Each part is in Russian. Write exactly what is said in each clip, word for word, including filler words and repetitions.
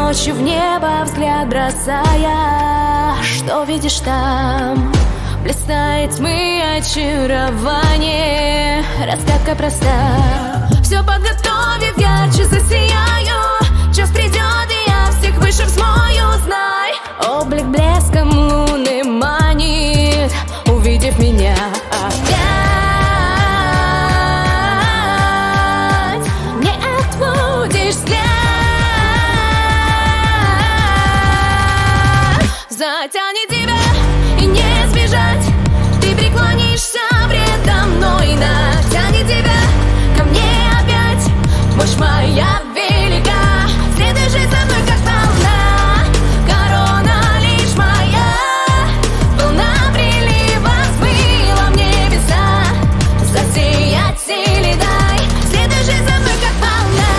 Ночью в небо взгляд бросая, что видишь там? Блистает тьмы очарование, разгадка проста. Все подготовив, ярче засияю. Час придет, и я всех выше взмою, знай. Облик блеском луны манит, увидев меня опять. Не отводишь взгляд, затянет тебя и не сбежать. Ты преклонишься предо мной, натянет тебя ко мне опять. Мощь моя велика, следуй же за мной, как волна. Корона лишь моя, волна прилива смыла в небеса. Засиять силе дай, следуй же за мной, как волна.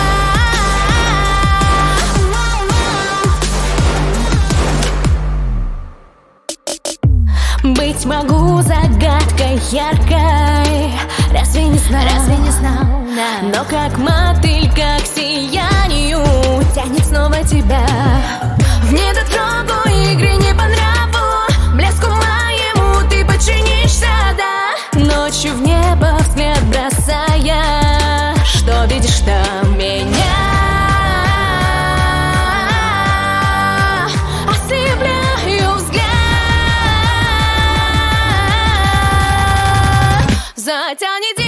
Быть могу загадкой яркой, разве не знал, разве не знал, да. Но как мотылька к сиянию тянет снова тебя. В недотрогу игры не по нраву, блеску моему ты подчинишься, да. Ночью в небо взгляд бросая, что видишь там? Меня ослепляю взгляд, затянет